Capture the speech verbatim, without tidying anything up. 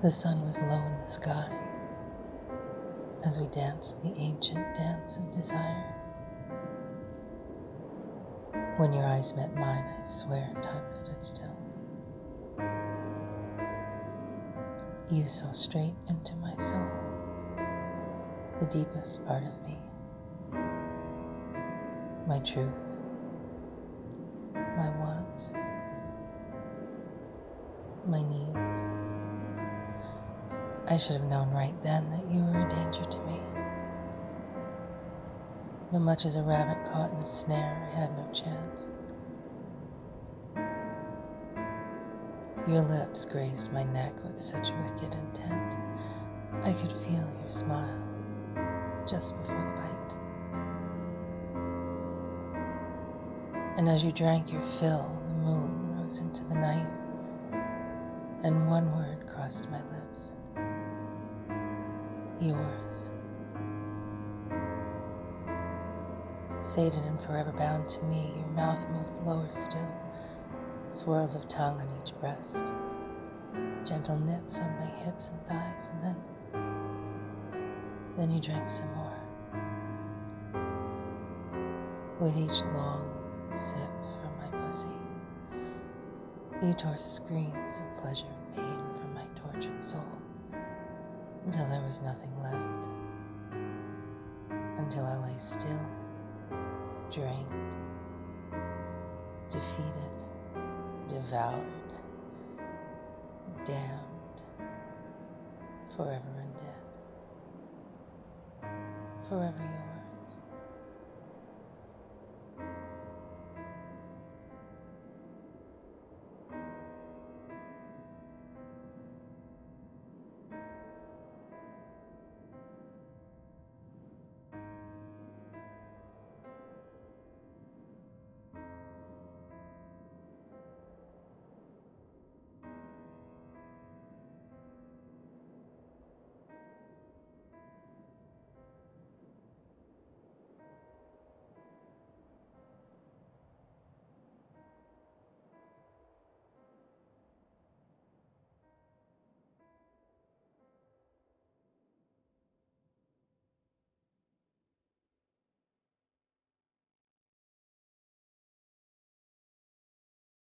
The sun was low in the sky as we danced the ancient dance of desire. When your eyes met mine, I swear time stood still. You saw straight into my soul, the deepest part of me, my truth, my wants, my needs. I should have known right then that you were a danger to me. But much as a rabbit caught in a snare, I had no chance. Your lips grazed my neck with such wicked intent. I could feel your smile just before the bite. And as you drank your fill, the moon rose into the night, and one word crossed my lips. Yours. Sated and forever bound to me, your mouth moved lower still, swirls of tongue on each breast, gentle nips on my hips and thighs, and then, then you drank some more. With each long sip from my pussy, you tore screams of pleasure and pain from my tortured soul, until there was nothing left, until I lay still, drained, defeated, devoured, damned, forever undead, forever yours.